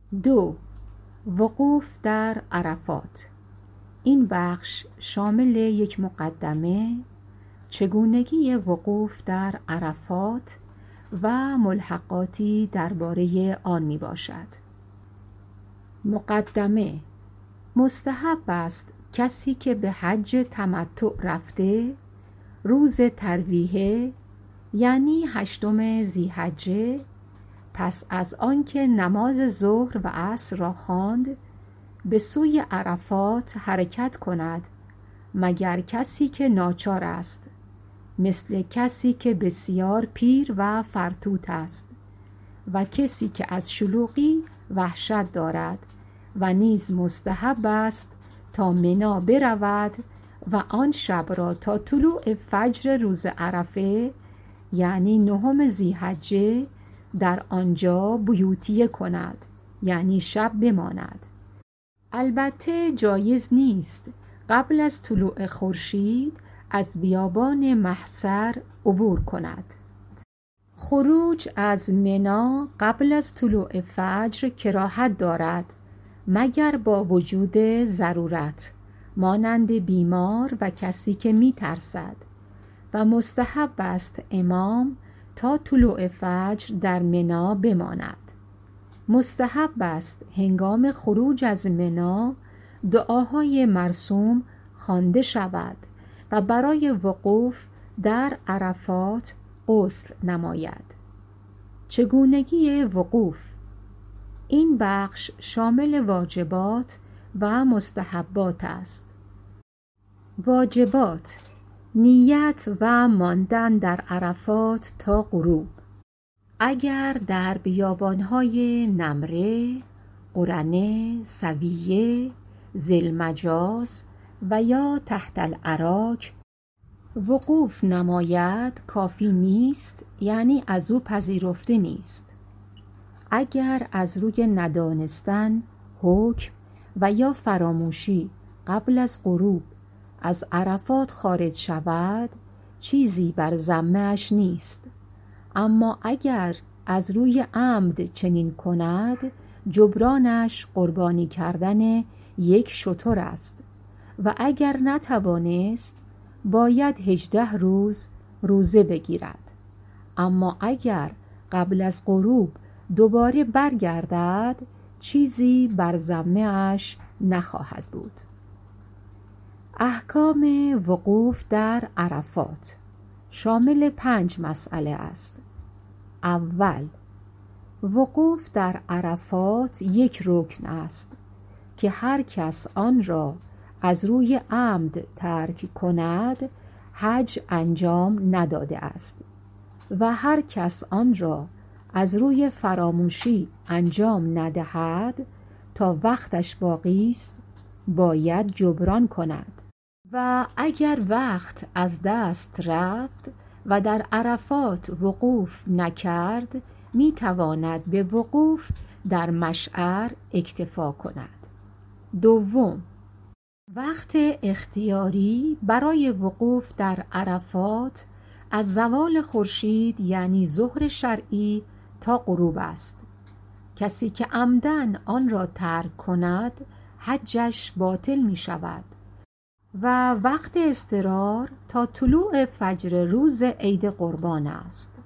2. وقوف در عرفات. این بخش شامل یک مقدمه، چگونگی وقوف در عرفات و ملحقاتی درباره آن می باشد. مقدمه: مستحب است کسی که به حج تمتع رفته روز ترویه، یعنی 8 ذی‌حجه، پس از آنکه نماز ظهر و عصر را خواند به سوی عرفات حرکت کند، مگر کسی که ناچار است، مثل کسی که بسیار پیر و فرتوت است و کسی که از شلوغی وحشت دارد، و نیز مستحب است تا منی برود و آن شب را تا طلوع فجر روز عرفه، یعنی 9 ذی‌حجه، در آنجا بیوتیه کند، یعنی شب بماند. البته جایز نیست قبل از طلوع خورشید از بیابان محصر عبور کند. خروج از منی قبل از طلوع فجر کراهت دارد، مگر با وجود ضرورت، مانند بیمار و کسی که می ترسد، و مستحب است امام تا طلوع فجر در منی بماند. مستحب است هنگام خروج از منی دعاهای مرسوم خوانده شود و برای وقوف در عرفات غسل نماید. چگونگی وقوف. این بخش شامل واجبات و مستحبات است. واجبات: نیت و ماندن در عرفات تا غروب. اگر در بیابانهای نمره، قرنه، سویه، ذی‌المجاز و یا تحت الاراک وقوف نماید کافی نیست، یعنی از او پذیرفته نیست. اگر از روی ندانستن، حکم و یا فراموشی قبل از غروب از عرفات خارج شود، چیزی بر ذمه اش نیست، اما اگر از روی عمد چنین کند، جبرانش قربانی کردن 1 شتر است، و اگر نتوانست باید 18 روز روزه بگیرد. اما اگر قبل از غروب دوباره برگردد، چیزی بر ذمه اش نخواهد بود. احکام وقوف در عرفات شامل 5 مسئله است. اول، وقوف در عرفات یک رکن است که هر کس آن را از روی عمد ترک کند حج انجام نداده است، و هر کس آن را از روی فراموشی انجام ندهد تا وقتش باقی است باید جبران کند، و اگر وقت از دست رفت و در عرفات وقوف نکرد، می تواند به وقوف در مشعر اکتفا کند. دوم، وقت اختیاری برای وقوف در عرفات از زوال خورشید، یعنی ظهر شرعی، تا غروب است. کسی که عمدن آن را ترک کند حجش باطل می شود، و وقت اضطرار تا طلوع فجر روز عید قربان است.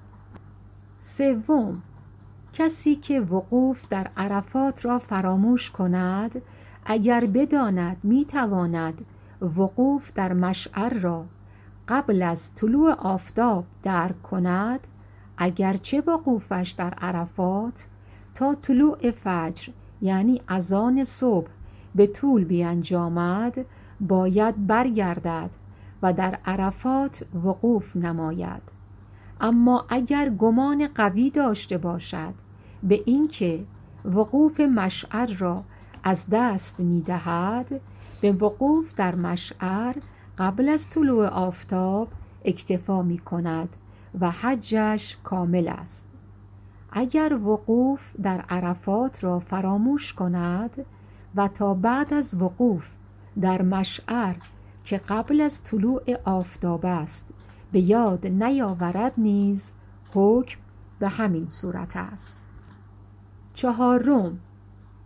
سوم، کسی که وقوف در عرفات را فراموش کند، اگر بداند می تواند وقوف در مشعر را قبل از طلوع آفتاب درک کند، اگرچه وقوفش در عرفات تا طلوع فجر، یعنی اذان صبح، به طول بیانجامد، باید برگردد و در عرفات وقوف نماید. اما اگر گمان قوی داشته باشد به اینکه وقوف مشعر را از دست می دهد، به وقوف در مشعر قبل از طلوع آفتاب اکتفا می کند و حجش کامل است. اگر وقوف در عرفات را فراموش کند و تا بعد از وقوف در مشعر که قبل از طلوع آفتاب است به یاد نیاورد، نیز حکم به همین صورت است. چهارم،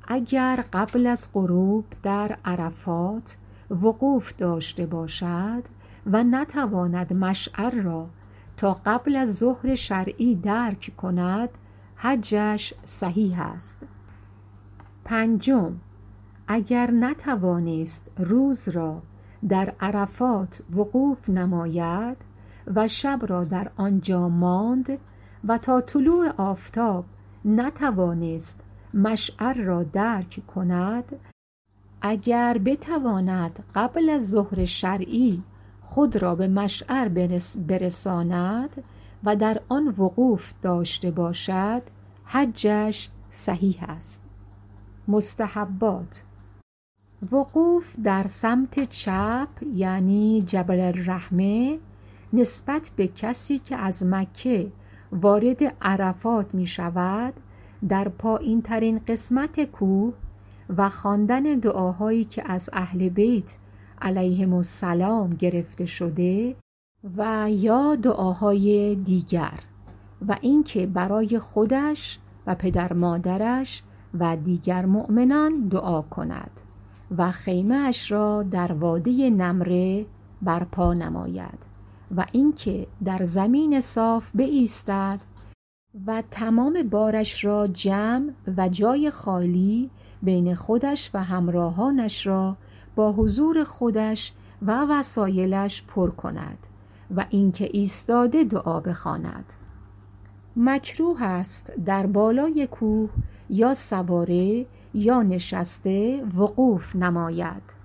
اگر قبل از غروب در عرفات وقوف داشته باشد و نتواند مشعر را تا قبل از ظهر شرعی درک کند، حجش صحیح است. 5. اگر نتوانست روز را در عرفات وقوف نماید و شب را در آنجا ماند و تا طلوع آفتاب نتوانست مشعر را درک کند، اگر بتواند قبل از ظهر شرعی خود را به مشعر برساند و در آن وقوف داشته باشد، حجش صحیح است. مستحبات: وقوف در سمت چپ یعنی جبل الرحمه نسبت به کسی که از مکه وارد عرفات می شود در پایین ترین قسمت کوه و خواندن دعاهایی که از اهل بیت علیهم السلام گرفته شده و یا دعاهای دیگر، و اینکه برای خودش و پدر مادرش و دیگر مؤمنان دعا کند و خیمه اش را در وادی نمره برپا نماید و اینکه در زمین صاف بایستد و تمام بارش را جمع و جای خالی بین خودش و همراهانش را با حضور خودش و وسایلش پر کند و اینکه ایستاده دعا بخواند. مکروه است در بالای کوه یا سواره یا نشسته وقوف نماید.